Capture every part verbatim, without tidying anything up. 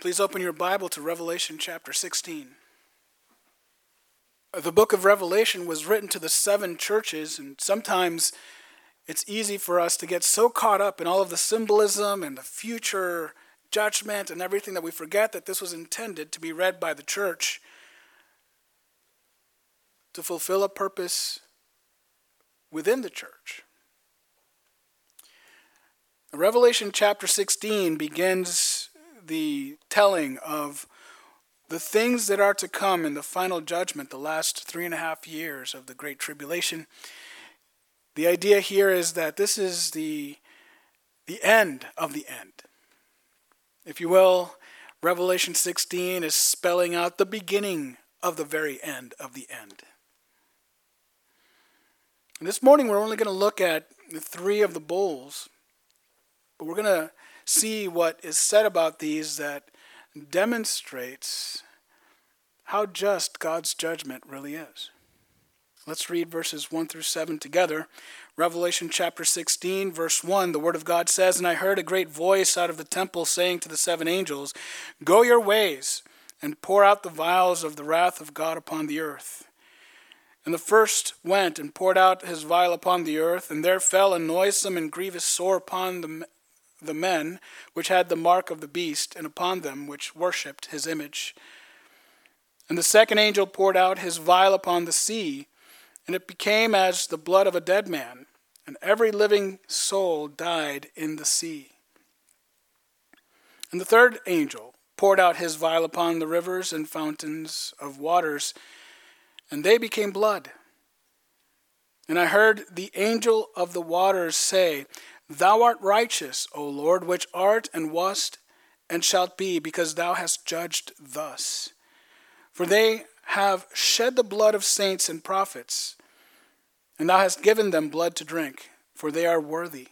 Please open your Bible to Revelation chapter sixteen. The book of Revelation was written to the seven churches, and sometimes it's easy for us to get so caught up in all of the symbolism and the future judgment and everything that we forget that this was intended to be read by the church to fulfill a purpose within the church. Revelation chapter sixteen begins the telling of the things that are to come in the final judgment, the last three and a half years of the Great Tribulation. The idea here is that this is the, the end of the end. If you will, Revelation sixteen is spelling out the beginning of the very end of the end. And this morning we're only going to look at the three of the bowls, but we're going to see what is said about these that demonstrates how just God's judgment really is. Let's read verses one through seven together. Revelation chapter sixteen, verse one, the Word of God says, "And I heard a great voice out of the temple saying to the seven angels, 'Go your ways, and pour out the vials of the wrath of God upon the earth.' And the first went and poured out his vial upon the earth, and there fell a noisome and grievous sore upon the the men which had the mark of the beast, and upon them which worshipped his image. And the second angel poured out his vial upon the sea, and it became as the blood of a dead man, and every living soul died in the sea. And the third angel poured out his vial upon the rivers and fountains of waters, and they became blood. And I heard the angel of the waters say, 'Thou art righteous, O Lord, which art and wast and shalt be, because thou hast judged thus. For they have shed the blood of saints and prophets, and thou hast given them blood to drink, for they are worthy.'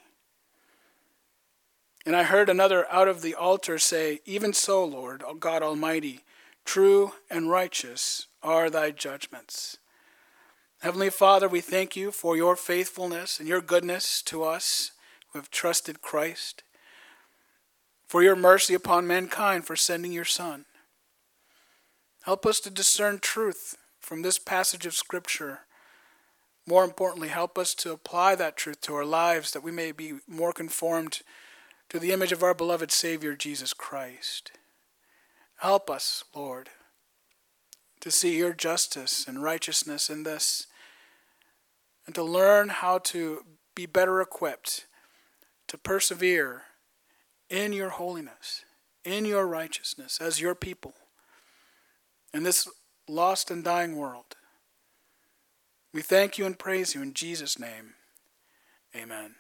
And I heard another out of the altar say, 'Even so, Lord, O God Almighty, true and righteous are thy judgments.'" Heavenly Father, we thank you for your faithfulness and your goodness to us who have trusted Christ, for your mercy upon mankind for sending your Son. Help us to discern truth from this passage of Scripture. More importantly, help us to apply that truth to our lives, that we may be more conformed to the image of our beloved Savior, Jesus Christ. Help us, Lord, to see your justice and righteousness in this, and to learn how to be better equipped to persevere in your holiness, in your righteousness as your people in this lost and dying world. We thank you and praise you in Jesus' name. Amen.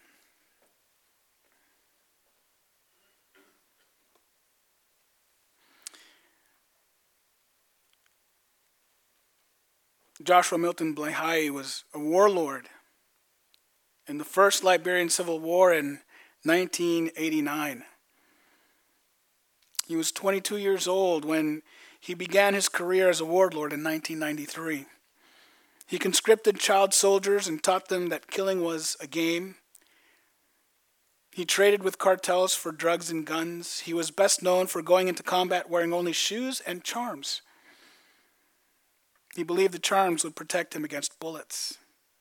Joshua Milton Blahyi was a warlord in the First Liberian Civil War in nineteen eighty-nine. He was twenty-two years old when he began his career as a warlord in nineteen ninety-three. He conscripted child soldiers and taught them that killing was a game. He traded with cartels for drugs and guns. He was best known for going into combat wearing only shoes and charms. He believed the charms would protect him against bullets.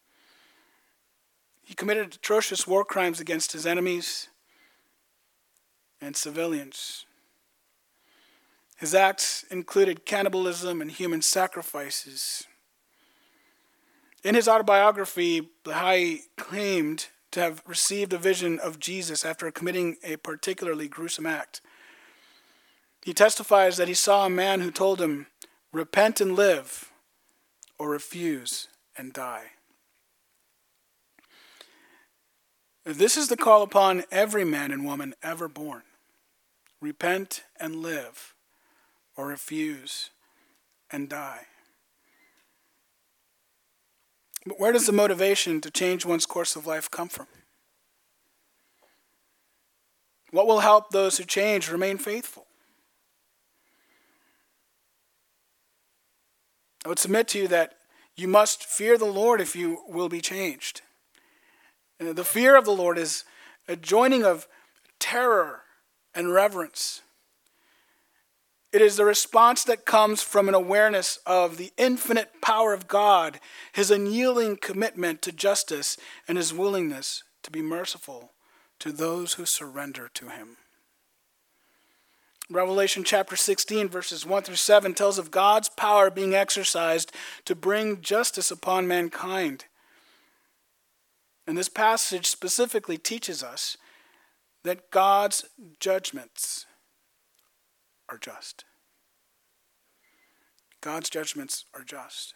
He committed atrocious war crimes against his enemies and civilians. His acts included cannibalism and human sacrifices. In his autobiography, Blahyi claimed to have received a vision of Jesus after committing a particularly gruesome act. He testifies that he saw a man who told him, "Repent and live, or refuse and die." This is the call upon every man and woman ever born. Repent and live, or refuse and die. But where does the motivation to change one's course of life come from? What will help those who change remain faithful? I would submit to you that you must fear the Lord if you will be changed. The fear of the Lord is a joining of terror and reverence. It is the response that comes from an awareness of the infinite power of God, his unyielding commitment to justice, and his willingness to be merciful to those who surrender to him. Revelation chapter sixteen, verses one through seven tells of God's power being exercised to bring justice upon mankind. And this passage specifically teaches us that God's judgments are just. God's judgments are just.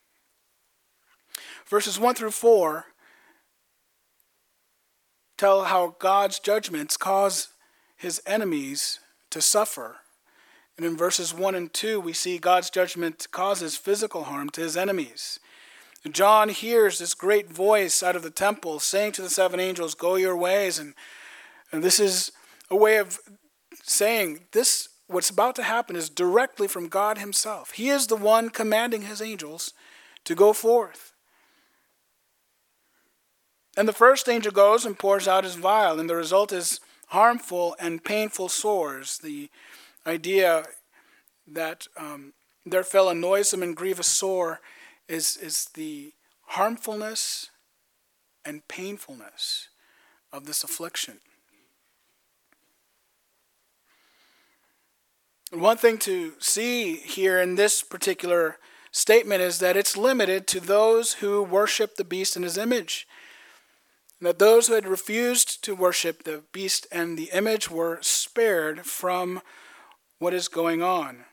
Verses one through four tell how God's judgments cause his enemies to suffer. And in verses one and two, we see God's judgment causes physical harm to his enemies. John hears this great voice out of the temple saying to the seven angels, "Go your ways." And, and this is a way of saying this, what's about to happen is directly from God himself. He is the one commanding his angels to go forth. And the first angel goes and pours out his vial, and the result is harmful and painful sores. The idea that um, there fell a noisome and grievous sore is, is the harmfulness and painfulness of this affliction. And one thing to see here in this particular statement is that it's limited to those who worship the beast and his image. That those who had refused to worship the beast and the image were spared from what is going on.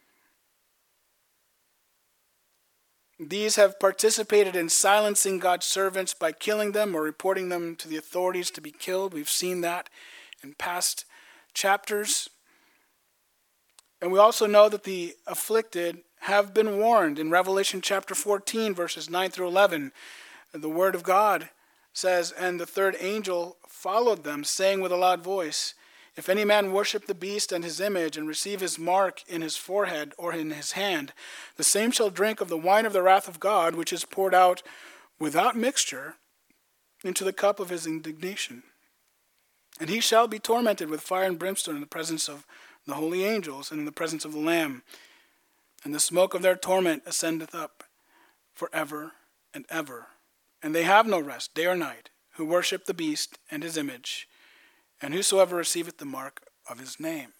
These have participated in silencing God's servants by killing them or reporting them to the authorities to be killed. We've seen that in past chapters. And we also know that the afflicted have been warned. In Revelation chapter fourteen, verses nine through eleven, the word of God says, "And the third angel followed them, saying with a loud voice, If any man worship the beast and his image, and receive his mark in his forehead or in his hand, the same shall drink of the wine of the wrath of God, which is poured out without mixture into the cup of his indignation. And he shall be tormented with fire and brimstone in the presence of the holy angels and in the presence of the Lamb. And the smoke of their torment ascendeth up forever and ever. And they have no rest day or night, who worship the beast and his image, and whosoever receiveth the mark of his name."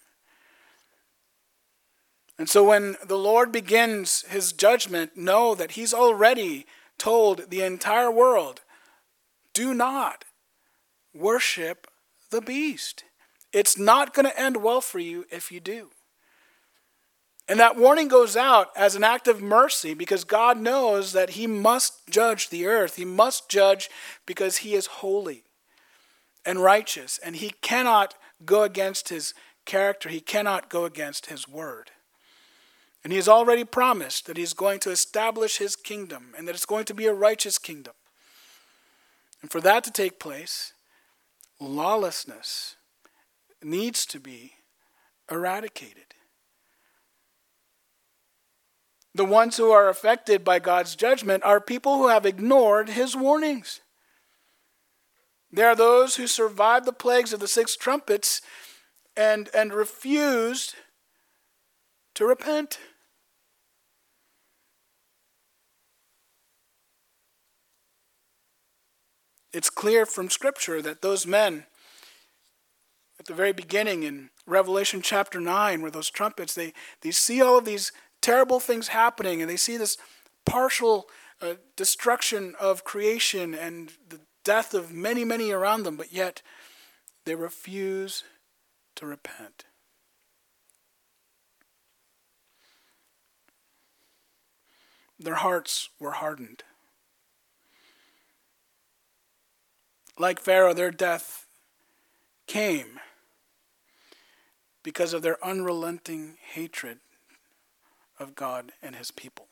And so when the Lord begins his judgment, know that he's already told the entire world, do not worship the beast. It's not going to end well for you if you do. And that warning goes out as an act of mercy because God knows that he must judge the earth. He must judge because he is holy and righteous, and he cannot go against his character. He cannot go against his word. And he has already promised that he's going to establish his kingdom and that it's going to be a righteous kingdom. And for that to take place, lawlessness needs to be eradicated. The ones who are affected by God's judgment are people who have ignored his warnings. There are those who survived the plagues of the six trumpets and, and refused to repent. It's clear from Scripture that those men, at the very beginning in Revelation chapter nine, where those trumpets, they, they see all of these terrible things happening, and they see this partial uh, destruction of creation and the death of many, many around them, but yet they refuse to repent. Their hearts were hardened. Like Pharaoh, their death came because of their unrelenting hatred of God and his people.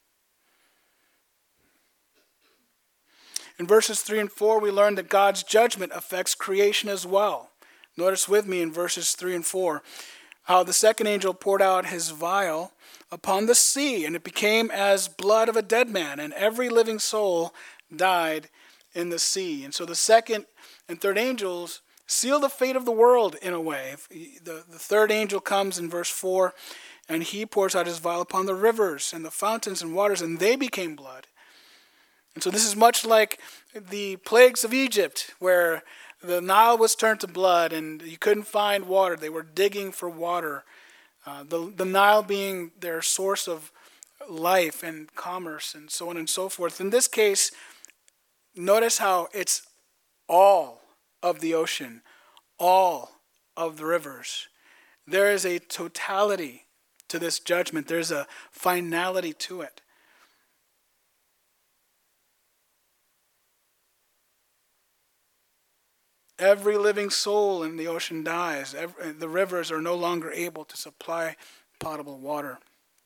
In verses three and four, we learn that God's judgment affects creation as well. Notice with me in verses three and four how the second angel poured out his vial upon the sea, and it became as blood of a dead man, and every living soul died in the sea. And so the second and third angels seal the fate of the world in a way. The, the third angel comes in verse four, and he pours out his vial upon the rivers and the fountains and waters, and they became blood. And so this is much like the plagues of Egypt, where the Nile was turned to blood and you couldn't find water. They were digging for water. Uh, the, the Nile being their source of life and commerce and so on and so forth. In this case, notice how it's all of the ocean, all of the rivers. There is a totality to this judgment. There's a finality to it. Every living soul in the ocean dies. Every, the rivers are no longer able to supply potable water.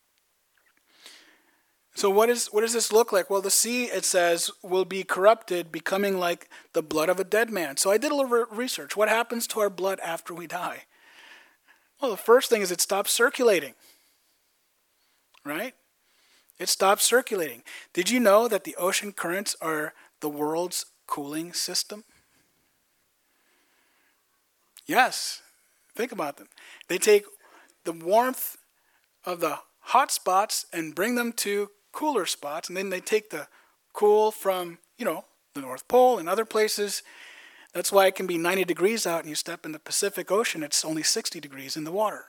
So what is what does this look like? Well, the sea, it says, will be corrupted, becoming like the blood of a dead man. So I did a little research. What happens to our blood after we die? Well, the first thing is it stops circulating. Right? It stops circulating. Did you know that the ocean currents are the world's cooling system? Yes. Think about them. They take the warmth of the hot spots and bring them to cooler spots, and then they take the cool from, you know, the North Pole and other places. That's why it can be ninety degrees out and you step in the Pacific Ocean, it's only sixty degrees in the water.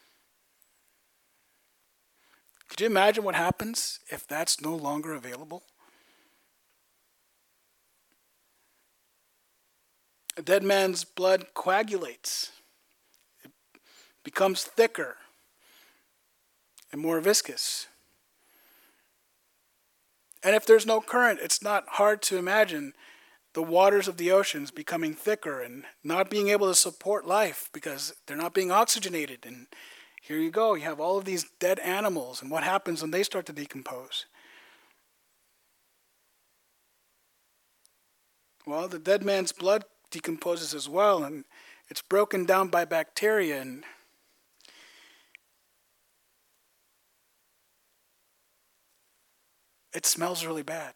Could you imagine what happens if that's no longer available? A dead man's blood coagulates. It becomes thicker and more viscous. And if there's no current, it's not hard to imagine the waters of the oceans becoming thicker and not being able to support life because they're not being oxygenated. And here you go, you have all of these dead animals, and what happens when they start to decompose? Well, the dead man's blood decomposes as well, and it's broken down by bacteria, and it smells really bad.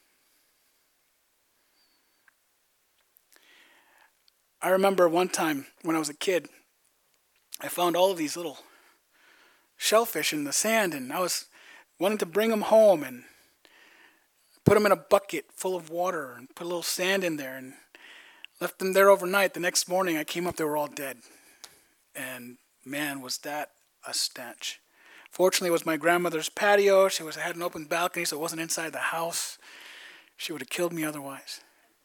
I remember one time when I was a kid, I found all of these little shellfish in the sand, and I was wanting to bring them home and put them in a bucket full of water and put a little sand in there and left them there overnight. The next morning I came up, they were all dead. And man, was that a stench. Fortunately, it was my grandmother's patio. She was had an open balcony, so it wasn't inside the house. She would have killed me otherwise.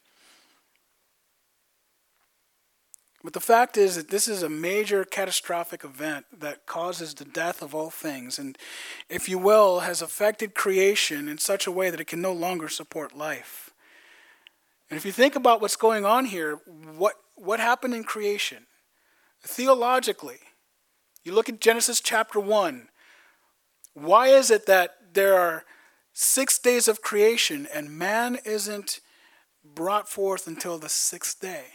But the fact is that this is a major catastrophic event that causes the death of all things, and, if you will, has affected creation in such a way that it can no longer support life. And if you think about what's going on here, what, what happened in creation? Theologically, you look at Genesis chapter one. Why is it that there are six days of creation and man isn't brought forth until the sixth day?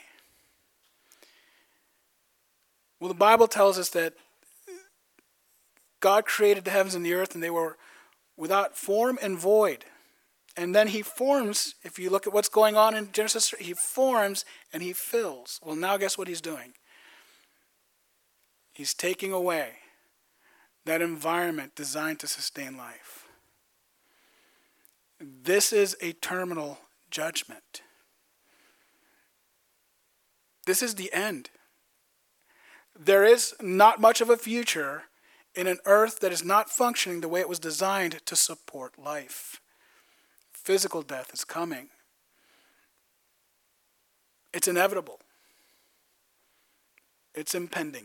Well, the Bible tells us that God created the heavens and the earth, and they were without form and void. And then he forms, if you look at what's going on in Genesis, he forms and he fills. Well, now guess what he's doing? He's taking away that environment designed to sustain life. This is a terminal judgment. This is the end. There is not much of a future in an earth that is not functioning the way it was designed to support life. Physical death is coming. It's inevitable. It's impending.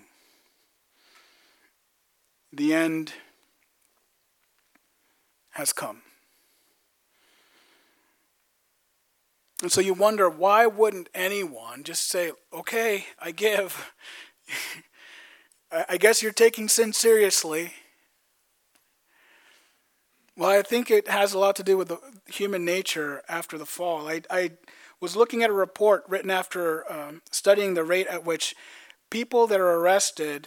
The end has come. And so you wonder, why wouldn't anyone just say, okay, I give. I guess you're taking sin seriously. Well, I think it has a lot to do with the human nature after the fall. I, I was looking at a report written after um, studying the rate at which people that are arrested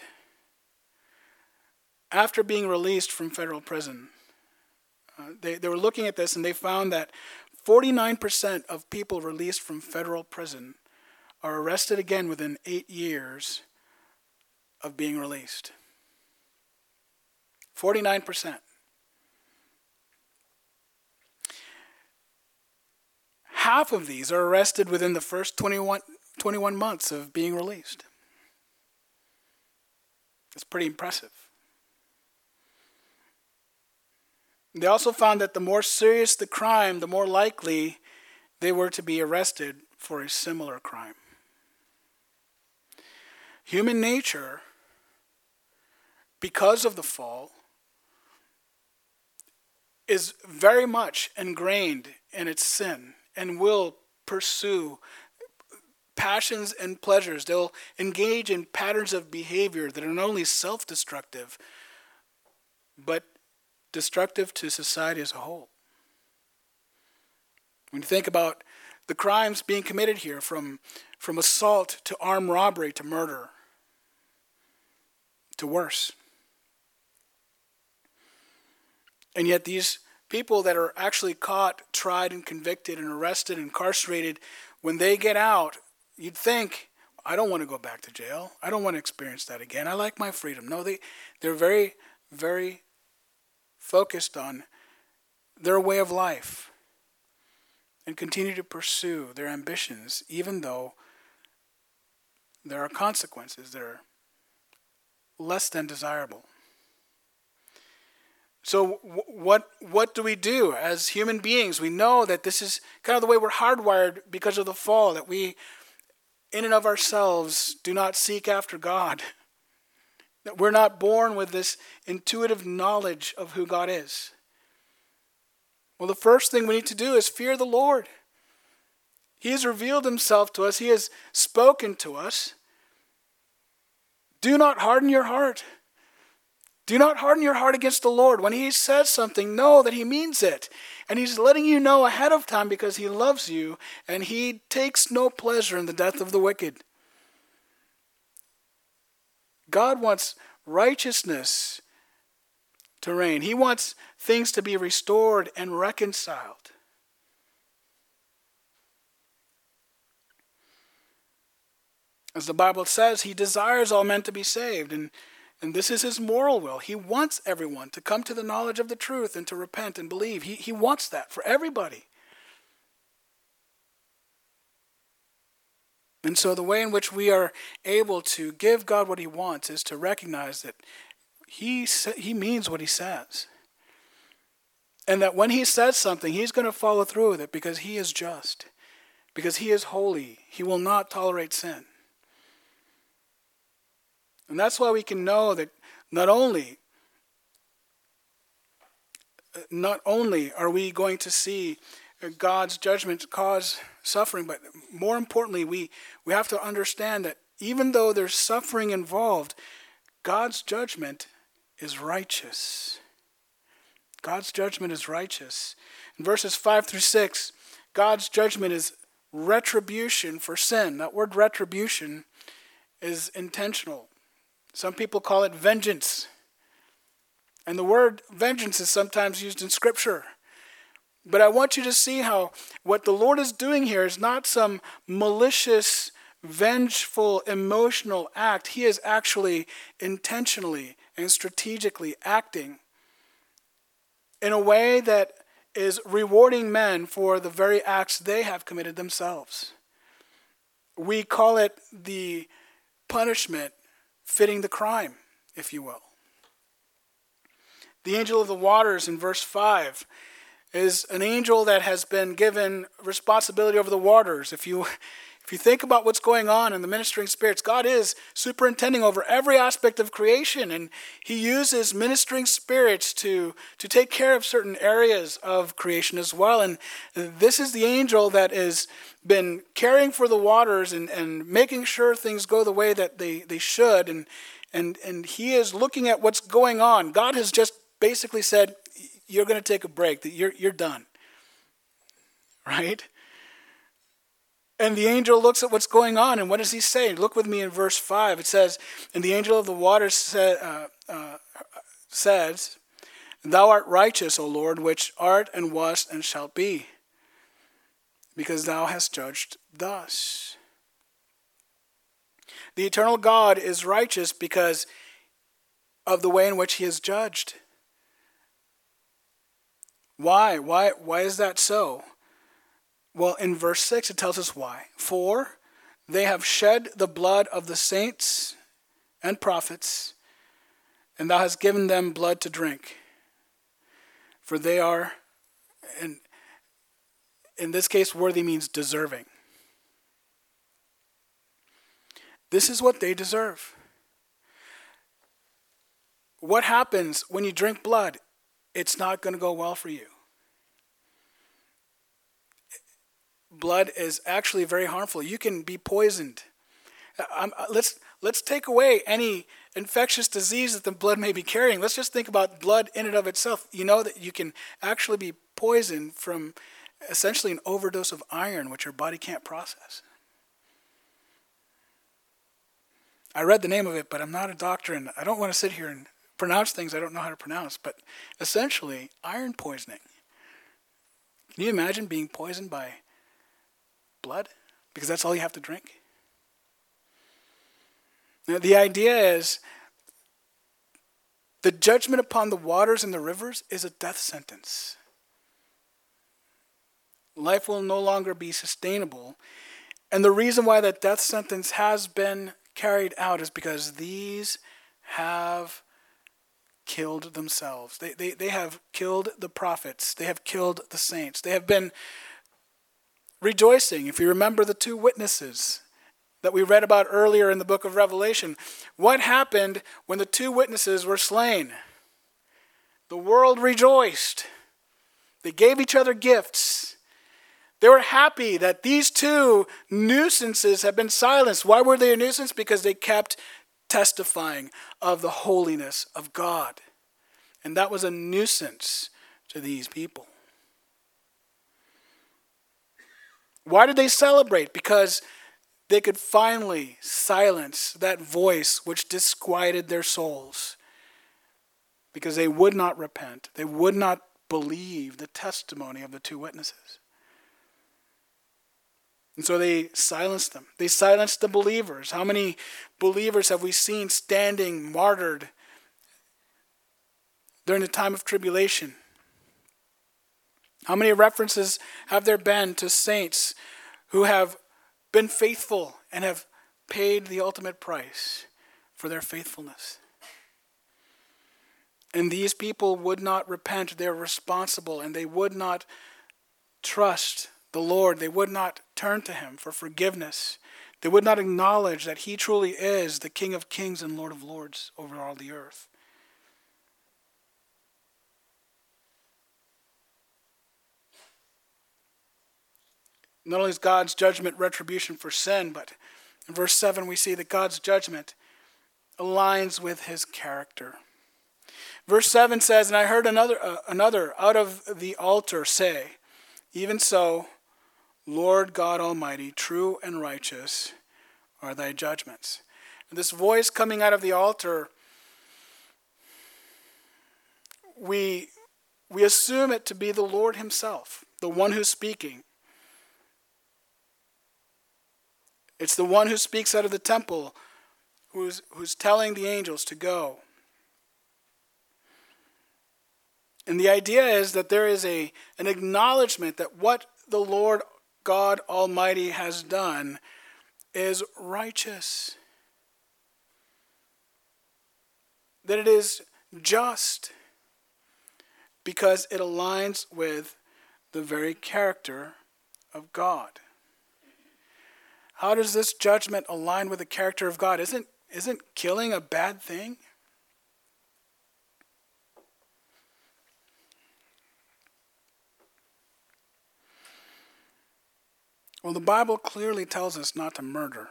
after being released from federal prison. Uh, they, they were looking at this and they found that forty-nine percent of people released from federal prison are arrested again within eight years of being released. forty-nine percent. Half of these are arrested within the first twenty-one, twenty-one months of being released. It's pretty impressive. They also found that the more serious the crime, the more likely they were to be arrested for a similar crime. Human nature, because of the fall, is very much ingrained in its sin and will pursue passions and pleasures. They'll engage in patterns of behavior that are not only self-destructive, but destructive to society as a whole. When you think about the crimes being committed here, from, from assault to armed robbery to murder, to worse. And yet these people that are actually caught, tried, and convicted, and arrested, and incarcerated, when they get out, you'd think, I don't want to go back to jail. I don't want to experience that again. I like my freedom. No, they, they're very, very focused on their way of life and continue to pursue their ambitions, even though there are consequences that are less than desirable. So what what do we do as human beings? We know that this is kind of the way we're hardwired because of the fall, that we, in and of ourselves, do not seek after God. That we're not born with this intuitive knowledge of who God is. Well, the first thing we need to do is fear the Lord. He has revealed himself to us. He has spoken to us. Do not harden your heart. Do not harden your heart against the Lord. When he says something, know that he means it. And he's letting you know ahead of time because he loves you, and he takes no pleasure in the death of the wicked. God wants righteousness to reign. He wants things to be restored and reconciled. As the Bible says, he desires all men to be saved, and, and this is his moral will. He wants everyone to come to the knowledge of the truth and to repent and believe. He, he wants that for everybody. And so the way in which we are able to give God what he wants is to recognize that he, he means what he says. And that when he says something, he's going to follow through with it because he is just. Because he is holy. He will not tolerate sin. And that's why we can know that not only, not only are we going to see God's judgment cause suffering, but more importantly, we, we have to understand that even though there's suffering involved, God's judgment is righteous. God's judgment is righteous. In verses five through six, God's judgment is retribution for sin. That word retribution is intentional. Some people call it vengeance. And the word vengeance is sometimes used in Scripture. But I want you to see how what the Lord is doing here is not some malicious, vengeful, emotional act. He is actually intentionally and strategically acting in a way that is rewarding men for the very acts they have committed themselves. We call it the punishment fitting the crime, if you will. The angel of the waters in verse five is an angel that has been given responsibility over the waters. If you if you think about what's going on in the ministering spirits, God is superintending over every aspect of creation, and he uses ministering spirits to, to take care of certain areas of creation as well. And this is the angel that has been caring for the waters and, and making sure things go the way that they, they should. And, and, and he is looking at what's going on. God has just basically said, you're going to take a break, that you're, you're done. Right? And the angel looks at what's going on, and what does he say? Look with me in verse five. It says, and the angel of the waters sa- uh, uh, says, Thou art righteous, O Lord, which art and wast and shalt be, because thou hast judged thus. The eternal God is righteous because of the way in which he is judged. Why? Why, why is that so? Well, in verse six, it tells us why. For they have shed the blood of the saints and prophets, and thou hast given them blood to drink. For they are, in, in this case, worthy means deserving. This is what they deserve. What happens when you drink blood? It's not going to go well for you. Blood is actually very harmful. You can be poisoned. Um, let's let's take away any infectious disease that the blood may be carrying. Let's just think about blood in and of itself. You know that you can actually be poisoned from essentially an overdose of iron, which your body can't process. I read the name of it, but I'm not a doctor, and I don't want to sit here and pronounce things I don't know how to pronounce. But essentially, iron poisoning. Can you imagine being poisoned by blood? Because that's all you have to drink. Now, the idea is the judgment upon the waters and the rivers is a death sentence. Life will no longer be sustainable. And the reason why that death sentence has been carried out is because these have killed themselves. They, they, they have killed the prophets. They have killed the saints. They have been rejoicing. If you remember the two witnesses that we read about earlier in the book of Revelation, what happened when the two witnesses were slain? The world rejoiced. They gave each other gifts. They were happy that these two nuisances had been silenced. Why were they a nuisance? Because they kept testifying of the holiness of God. And that was a nuisance to these people. Why did they celebrate? Because they could finally silence that voice which disquieted their souls. Because they would not repent. They would not believe the testimony of the two witnesses. And so they silenced them. They silenced the believers. How many believers have we seen standing martyred during the time of tribulation? How many references have there been to saints who have been faithful and have paid the ultimate price for their faithfulness? And these people would not repent. They're responsible, and they would not trust the Lord. They would not turn to him for forgiveness. They would not acknowledge that he truly is the King of Kings and Lord of Lords over all the earth. Not only is God's judgment retribution for sin, but in verse seven we see that God's judgment aligns with his character. Verse seven says, and I heard another, uh, another out of the altar say, even so, Lord God Almighty, true and righteous are thy judgments. And this voice coming out of the altar, we, we assume it to be the Lord himself, the one who's speaking. It's the one who speaks out of the temple, who's, who's telling the angels to go. And the idea is that there is a, an acknowledgement that what the Lord God Almighty has done is righteous. That it is just because it aligns with the very character of God. How does this judgment align with the character of God? Isn't, isn't killing a bad thing? Well, the Bible clearly tells us not to murder.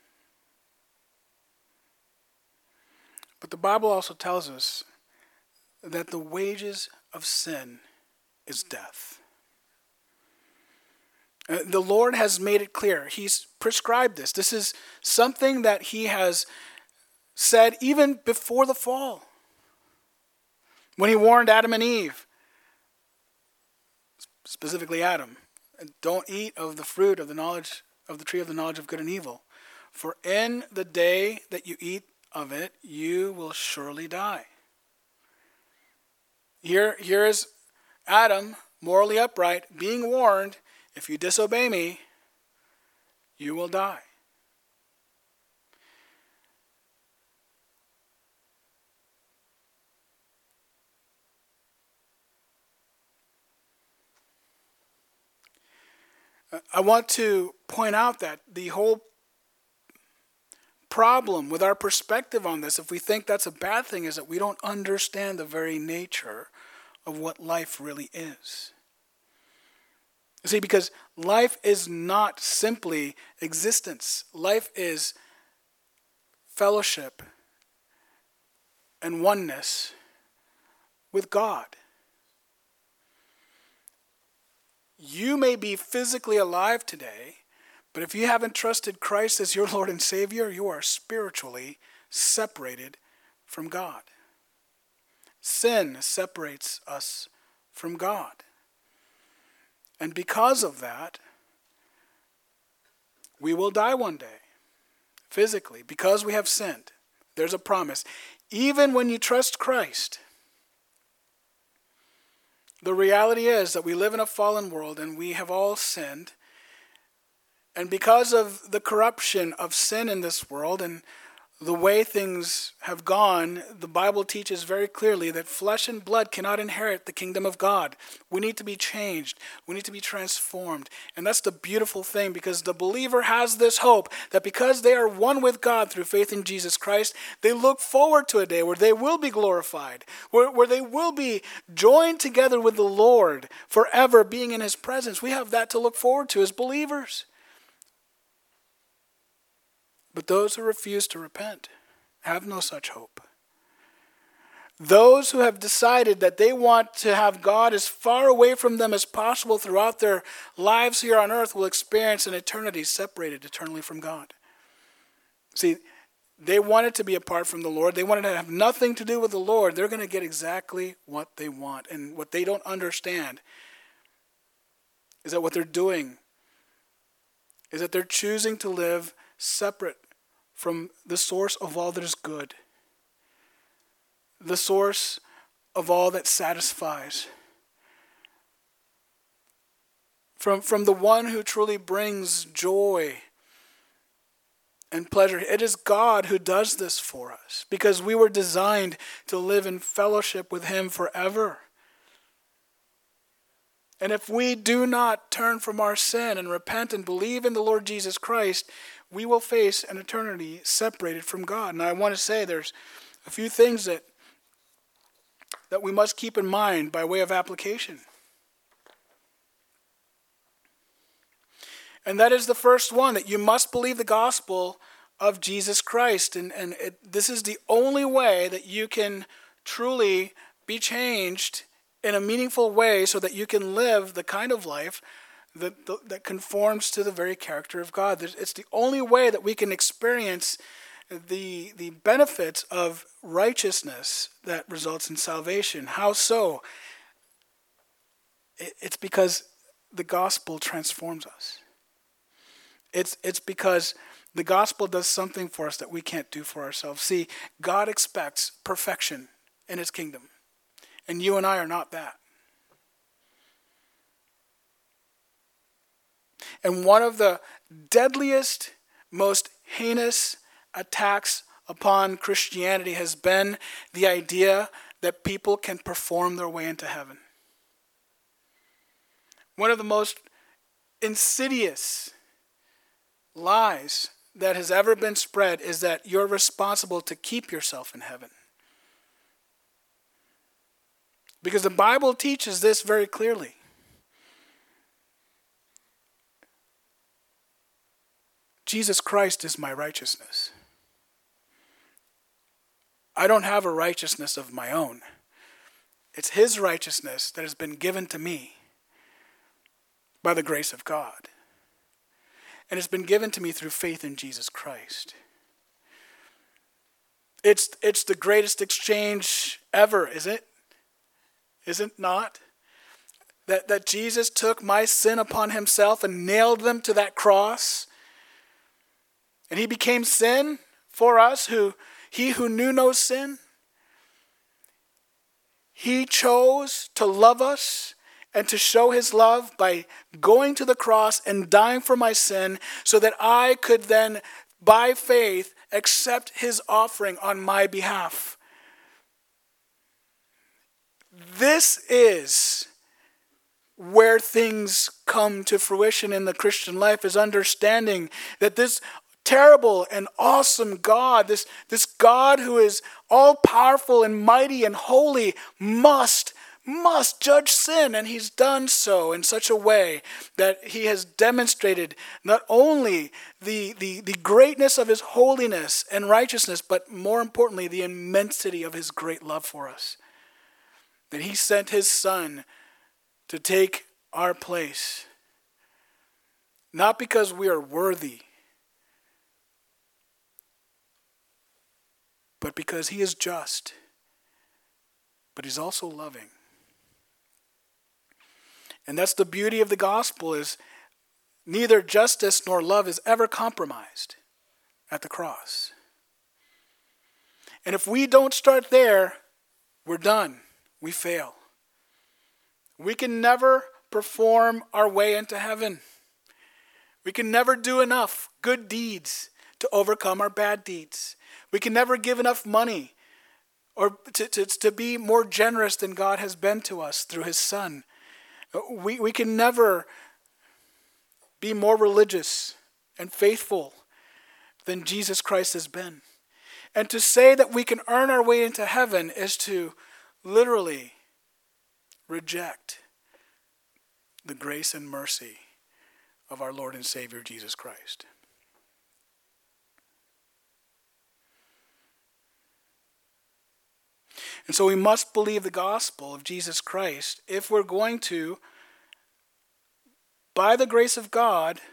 But the Bible also tells us that the wages of sin is death. Uh, the Lord has made it clear. He's prescribed this. This is something that he has said even before the fall. When he warned Adam and Eve, specifically Adam, don't eat of the fruit of the knowledge of the tree of the knowledge of good and evil. For in the day that you eat of it, you will surely die. Here, here is Adam, morally upright, being warned, if you disobey me, you will die. I want to point out that the whole problem with our perspective on this, if we think that's a bad thing, is that we don't understand the very nature of what life really is. You see, because life is not simply existence. Life is fellowship and oneness with God. You may be physically alive today, but if you haven't trusted Christ as your Lord and Savior, you are spiritually separated from God. Sin separates us from God. And because of that, we will die one day, physically, because we have sinned. There's a promise. Even when you trust Christ, the reality is that we live in a fallen world and we have all sinned. And because of the corruption of sin in this world and the way things have gone, the Bible teaches very clearly that flesh and blood cannot inherit the kingdom of God. We need to be changed. We need to be transformed. And that's the beautiful thing, because the believer has this hope that because they are one with God through faith in Jesus Christ, they look forward to a day where they will be glorified, where, where they will be joined together with the Lord forever, being in His presence. We have that to look forward to as believers. But those who refuse to repent have no such hope. Those who have decided that they want to have God as far away from them as possible throughout their lives here on earth will experience an eternity separated eternally from God. See, they wanted to be apart from the Lord. They wanted to have nothing to do with the Lord. They're going to get exactly what they want. And what they don't understand is that what they're doing is that they're choosing to live separate from the source of all that is good, the source of all that satisfies, from, from the one who truly brings joy and pleasure. It is God who does this for us, because we were designed to live in fellowship with Him forever. And if we do not turn from our sin and repent and believe in the Lord Jesus Christ, we will face an eternity separated from God. And I want to say there's a few things that, that we must keep in mind by way of application. And that is the first one, that you must believe the gospel of Jesus Christ. And, and it, this is the only way that you can truly be changed in a meaningful way so that you can live the kind of life that, that conforms to the very character of God. It's the only way that we can experience the, the benefits of righteousness that results in salvation. How so? It's because the gospel transforms us. It's, it's because the gospel does something for us that we can't do for ourselves. See, God expects perfection in His kingdom. And you and I are not that. And one of the deadliest, most heinous attacks upon Christianity has been the idea that people can perform their way into heaven. One of the most insidious lies that has ever been spread is that you're responsible to keep yourself in heaven. Because the Bible teaches this very clearly. Jesus Christ is my righteousness. I don't have a righteousness of my own. It's His righteousness that has been given to me by the grace of God. And it's been given to me through faith in Jesus Christ. It's, it's the greatest exchange ever, is it? Is it not? That, that Jesus took my sin upon Himself and nailed them to that cross. And he became sin for us, who he who knew no sin. He chose to love us and to show his love by going to the cross and dying for my sin so that I could then, by faith, accept his offering on my behalf. This is where things come to fruition in the Christian life, is understanding that this terrible and awesome God, this, this God who is all-powerful and mighty and holy, must, must judge sin. And he's done so in such a way that he has demonstrated not only the, the, the greatness of his holiness and righteousness, but more importantly, the immensity of his great love for us. That he sent his Son to take our place. Not because we are worthy, but because he is just, but he's also loving. And that's the beauty of the gospel, is neither justice nor love is ever compromised at the cross. And if we don't start there, we're done. We fail. We can never perform our way into heaven. We can never do enough good deeds to overcome our bad deeds. We can never give enough money or to, to, to be more generous than God has been to us through his Son. We, we can never be more religious and faithful than Jesus Christ has been. And to say that we can earn our way into heaven is to literally reject the grace and mercy of our Lord and Savior Jesus Christ. And so we must believe the gospel of Jesus Christ if we're going to, by the grace of God,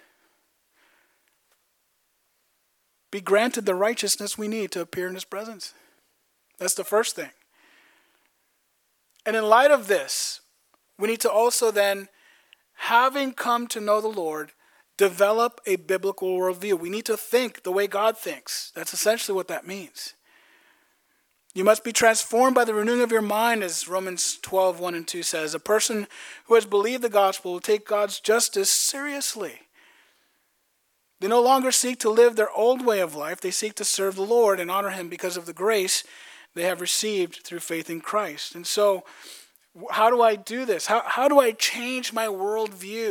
be granted the righteousness we need to appear in his presence. That's the first thing. And in light of this, we need to also then, having come to know the Lord, develop a biblical worldview. We need to think the way God thinks. That's essentially what that means. You must be transformed by the renewing of your mind, as Romans twelve, one and two says. A person who has believed the gospel will take God's justice seriously. They no longer seek to live their old way of life. They seek to serve the Lord and honor him because of the grace they have received through faith in Christ. And so, how do I do this? How, how do I change my worldview?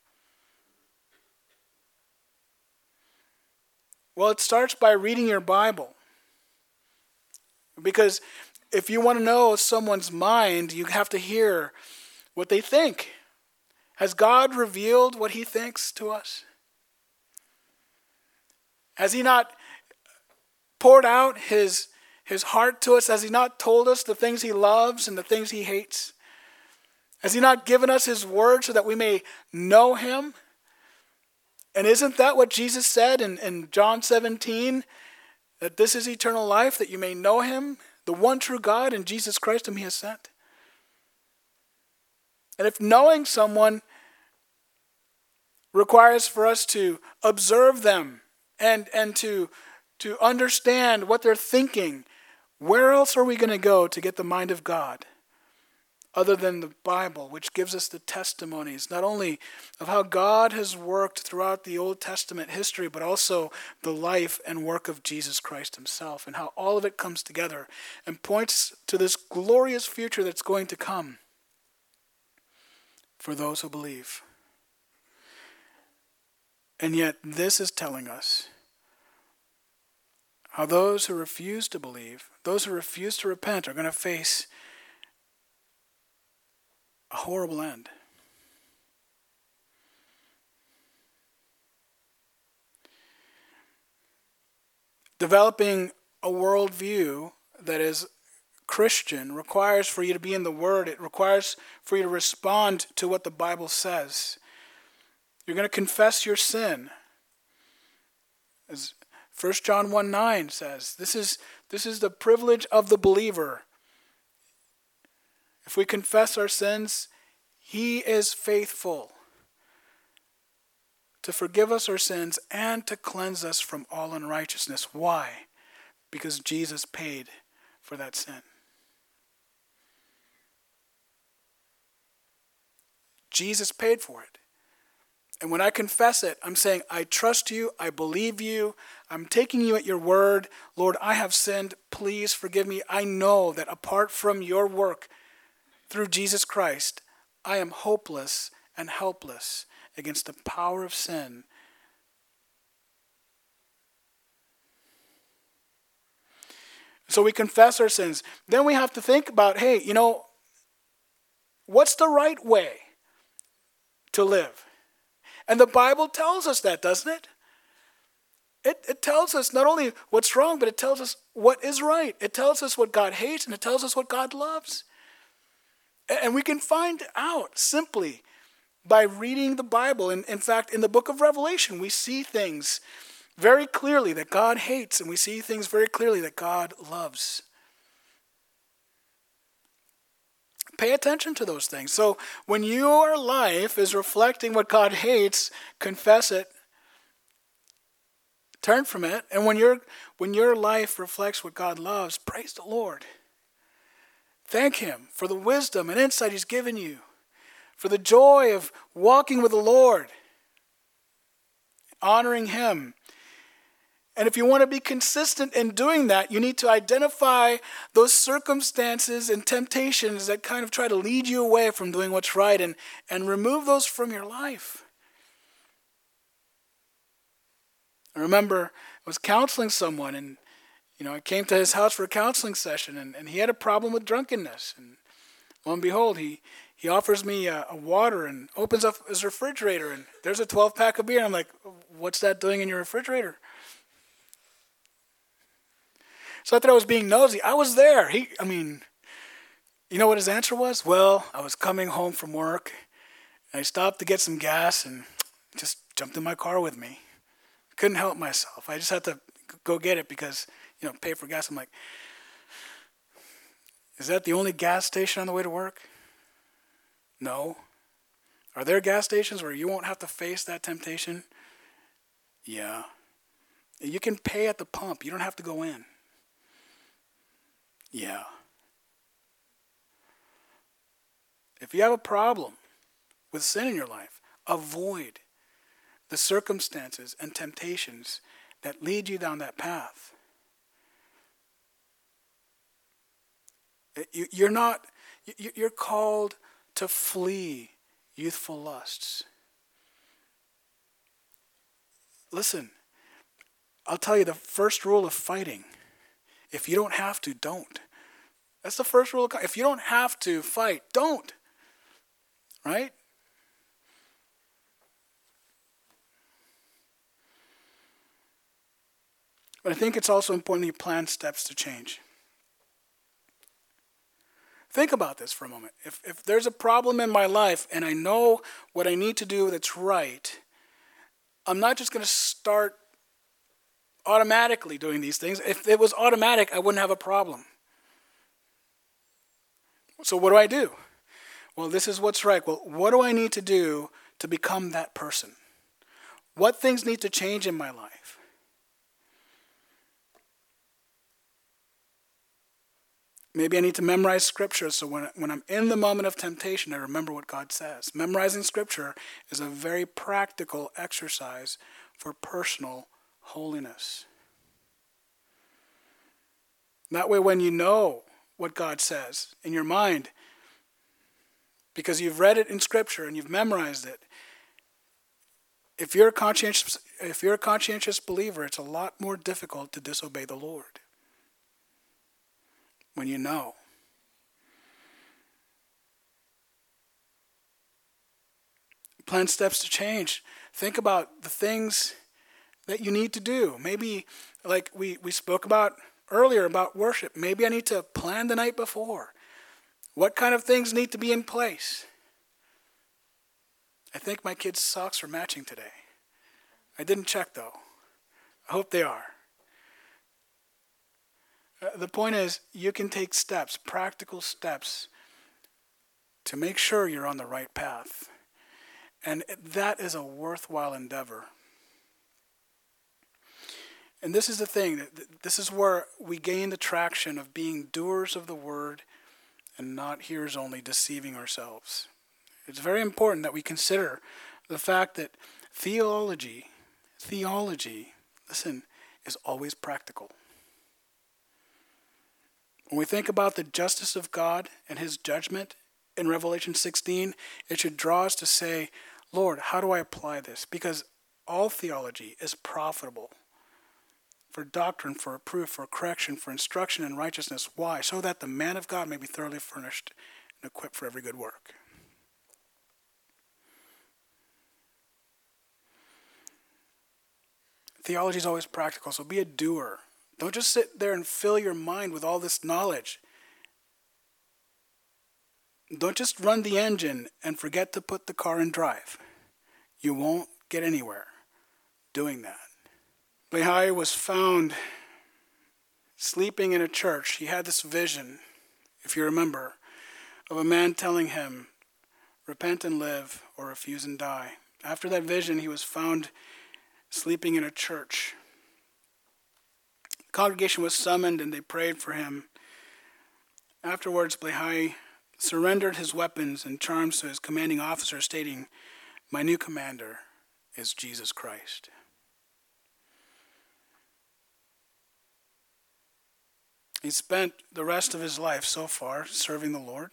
Well, it starts by reading your Bible. Because if you want to know someone's mind, you have to hear what they think. Has God revealed what he thinks to us? Has he not poured out his, his heart to us? Has he not told us the things he loves and the things he hates? Has he not given us his word so that we may know him? And isn't that what Jesus said in, in John seventeen? That this is eternal life, that you may know him, the one true God, and Jesus Christ whom he has sent. And if knowing someone requires for us to observe them and, and to, to understand what they're thinking, where else are we going to go to get the mind of God other than the Bible, which gives us the testimonies, not only of how God has worked throughout the Old Testament history, but also the life and work of Jesus Christ himself, and how all of it comes together and points to this glorious future that's going to come for those who believe. And yet this is telling us how those who refuse to believe, those who refuse to repent, are going to face a horrible end. Developing a worldview that is Christian requires for you to be in the Word. It requires for you to respond to what the Bible says. You're going to confess your sin. As First John one nine says, this is, this is the privilege of the believer. If we confess our sins, he is faithful to forgive us our sins and to cleanse us from all unrighteousness. Why? Because Jesus paid for that sin. Jesus paid for it. And when I confess it, I'm saying, I trust you, I believe you, I'm taking you at your word. Lord, I have sinned, please forgive me. I know that apart from your work through Jesus Christ, I am hopeless and helpless against the power of sin. So we confess our sins. Then we have to think about, hey, you know, what's the right way to live? And the Bible tells us that, doesn't it? It, it tells us not only what's wrong, but it tells us what is right. It tells us what God hates, and it tells us what God loves. And we can find out simply by reading the Bible. And in fact, in the book of Revelation, we see things very clearly that God hates, and we see things very clearly that God loves. Pay attention to those things. So when your life is reflecting what God hates, confess it, turn from it. And when your when your life reflects what God loves, praise the Lord. Thank him for the wisdom and insight he's given you, for the joy of walking with the Lord, honoring him. And if you want to be consistent in doing that, you need to identify those circumstances and temptations that kind of try to lead you away from doing what's right, and, and remove those from your life. I remember I was counseling someone, and you know, I came to his house for a counseling session, and, and he had a problem with drunkenness. And lo and behold, he, he offers me a, a water and opens up his refrigerator, and there's a twelve pack of beer. And I'm like, what's that doing in your refrigerator? So I thought I was being nosy. I was there. He, I mean, you know what his answer was? Well, I was coming home from work, and I stopped to get some gas, and just jumped in my car with me. Couldn't help myself. I just had to go get it because, you know, pay for gas. I'm like, is that the only gas station on the way to work? No. Are there gas stations where you won't have to face that temptation? Yeah. You can pay at the pump. You don't have to go in. Yeah. If you have a problem with sin in your life, avoid the circumstances and temptations that lead you down that path. You're not, you're called to flee youthful lusts. Listen, I'll tell you the first rule of fighting. If you don't have to, don't. That's the first rule. If you don't have to fight, don't. Right? But I think it's also important that you plan steps to change. Think about this for a moment. If if there's a problem in my life and I know what I need to do that's right, I'm not just going to start automatically doing these things. If it was automatic, I wouldn't have a problem. So what do I do? Well, this is what's right. Well, what do I need to do to become that person? What things need to change in my life? Maybe I need to memorize scripture so when, when I'm in the moment of temptation, I remember what God says. Memorizing scripture is a very practical exercise for personal holiness. That way, when you know what God says in your mind, because you've read it in scripture and you've memorized it, if you're a conscientious, if you're a conscientious believer, it's a lot more difficult to disobey the Lord. When you know. Plan steps to change. Think about the things that you need to do. Maybe, like we, we spoke about earlier about worship, maybe I need to plan the night before. What kind of things need to be in place? I think my kids' socks are matching today. I didn't check though. I hope they are. The point is, you can take steps, practical steps, to make sure you're on the right path. And that is a worthwhile endeavor. And this is the thing, this is where we gain the traction of being doers of the word and not hearers only, deceiving ourselves. It's very important that we consider the fact that theology, theology, listen, is always practical. When we think about the justice of God and his judgment in Revelation sixteen, it should draw us to say, Lord, how do I apply this? Because all theology is profitable for doctrine, for reproof, for correction, for instruction in righteousness. Why? So that the man of God may be thoroughly furnished and equipped for every good work. Theology is always practical, so be a doer. Don't just sit there and fill your mind with all this knowledge. Don't just run the engine and forget to put the car in drive. You won't get anywhere doing that. Lehi was found sleeping in a church. He had this vision, if you remember, of a man telling him, repent and live or refuse and die. After that vision, he was found sleeping in a church. The congregation was summoned and they prayed for him. Afterwards, Lehi surrendered his weapons and charms to his commanding officer, stating, my new commander is Jesus Christ. He spent the rest of his life so far serving the Lord.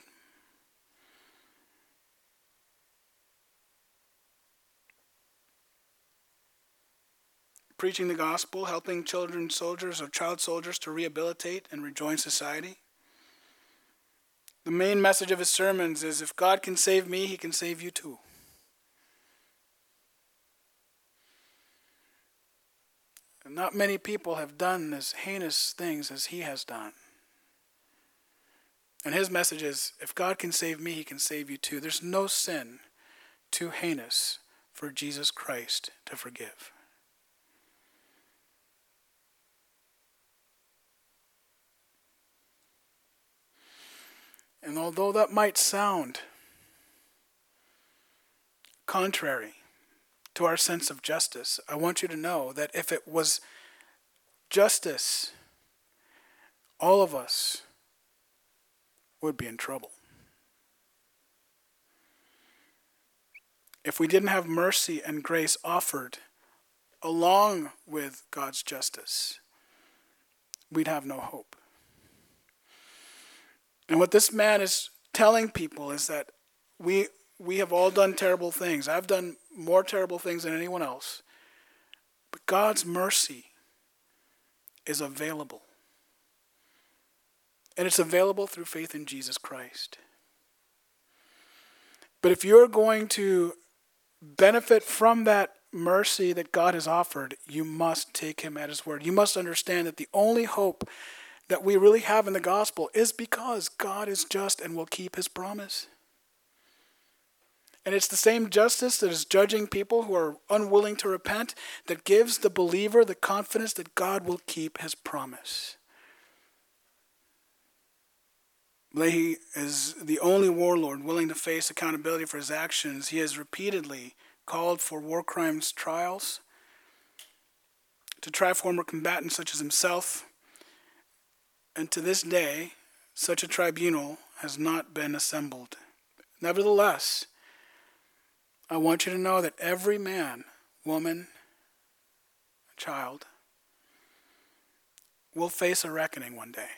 Preaching the gospel, helping children soldiers or child soldiers to rehabilitate and rejoin society. The main message of his sermons is, if God can save me, he can save you too. And not many people have done as heinous things as he has done. And his message is, if God can save me, he can save you too. There's no sin too heinous for Jesus Christ to forgive. And although that might sound contrary to our sense of justice, I want you to know that if it was justice, all of us would be in trouble. If we didn't have mercy and grace offered along with God's justice, we'd have no hope. And what this man is telling people is that we we have all done terrible things. I've done more terrible things than anyone else. But God's mercy is available. And it's available through faith in Jesus Christ. But if you're going to benefit from that mercy that God has offered, you must take him at his word. You must understand that the only hope that we really have in the gospel is because God is just and will keep his promise. And it's the same justice that is judging people who are unwilling to repent that gives the believer the confidence that God will keep his promise. Lehi is the only warlord willing to face accountability for his actions. He has repeatedly called for war crimes trials to try former combatants such as himself. And to this day, such a tribunal has not been assembled. Nevertheless, I want you to know that every man, woman, child will face a reckoning one day.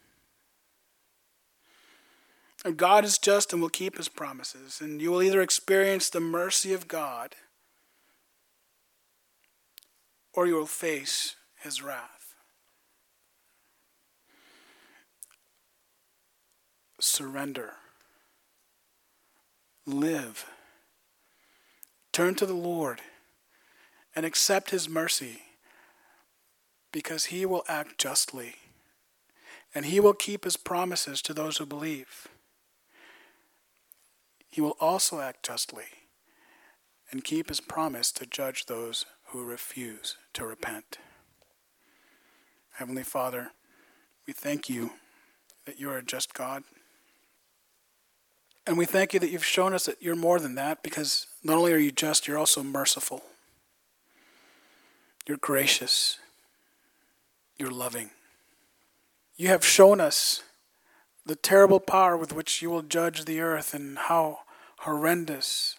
And God is just and will keep his promises. And you will either experience the mercy of God or you will face his wrath. Surrender. Live. Turn to the Lord and accept his mercy, because he will act justly and he will keep his promises to those who believe. He will also act justly and keep his promise to judge those who refuse to repent. Heavenly Father, we thank you that you are a just God. And we thank you that you've shown us that you're more than that, because not only are you just, you're also merciful. You're gracious. You're loving. You have shown us the terrible power with which you will judge the earth and how horrendous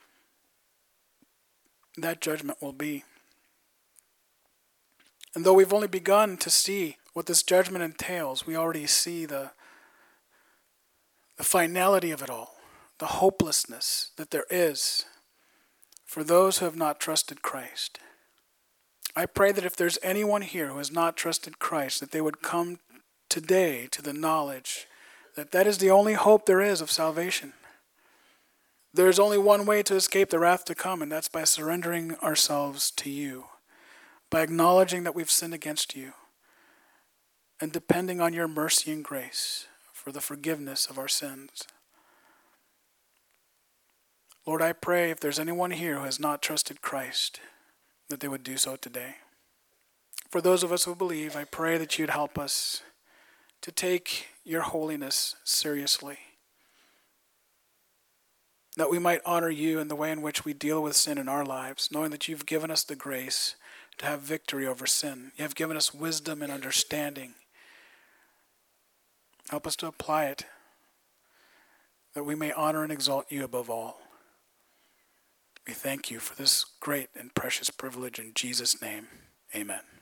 that judgment will be. And though we've only begun to see what this judgment entails, we already see the, the finality of it all, the hopelessness that there is for those who have not trusted Christ. I pray that if there's anyone here who has not trusted Christ, that they would come today to the knowledge that that is the only hope there is of salvation. There's only one way to escape the wrath to come, and that's by surrendering ourselves to you, by acknowledging that we've sinned against you, and depending on your mercy and grace for the forgiveness of our sins. Lord, I pray if there's anyone here who has not trusted Christ, that they would do so today. For those of us who believe, I pray that you'd help us to take your holiness seriously, that we might honor you in the way in which we deal with sin in our lives, knowing that you've given us the grace to have victory over sin. You have given us wisdom and understanding. Help us to apply it, that we may honor and exalt you above all. We thank you for this great and precious privilege in Jesus' name. Amen.